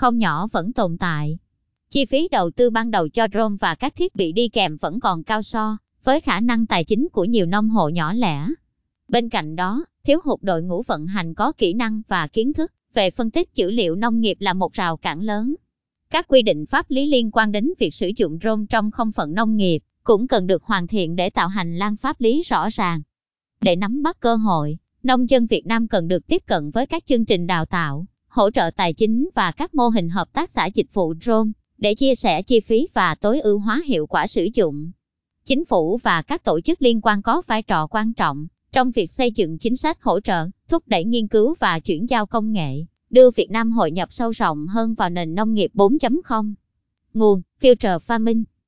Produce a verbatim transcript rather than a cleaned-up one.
không nhỏ vẫn tồn tại. Chi phí đầu tư ban đầu cho drone và các thiết bị đi kèm vẫn còn cao so với khả năng tài chính của nhiều nông hộ nhỏ lẻ. Bên cạnh đó, thiếu hụt đội ngũ vận hành có kỹ năng và kiến thức về phân tích dữ liệu nông nghiệp là một rào cản lớn. Các quy định pháp lý liên quan đến việc sử dụng drone trong không phận nông nghiệp cũng cần được hoàn thiện để tạo hành lang pháp lý rõ ràng. Để nắm bắt cơ hội, nông dân Việt Nam cần được tiếp cận với các chương trình đào tạo, hỗ trợ tài chính và các mô hình hợp tác xã dịch vụ drone để chia sẻ chi phí và tối ưu hóa hiệu quả sử dụng. Chính phủ và các tổ chức liên quan có vai trò quan trọng trong việc xây dựng chính sách hỗ trợ, thúc đẩy nghiên cứu và chuyển giao công nghệ, đưa Việt Nam hội nhập sâu rộng hơn vào nền nông nghiệp bốn chấm không. Nguồn: Future Farming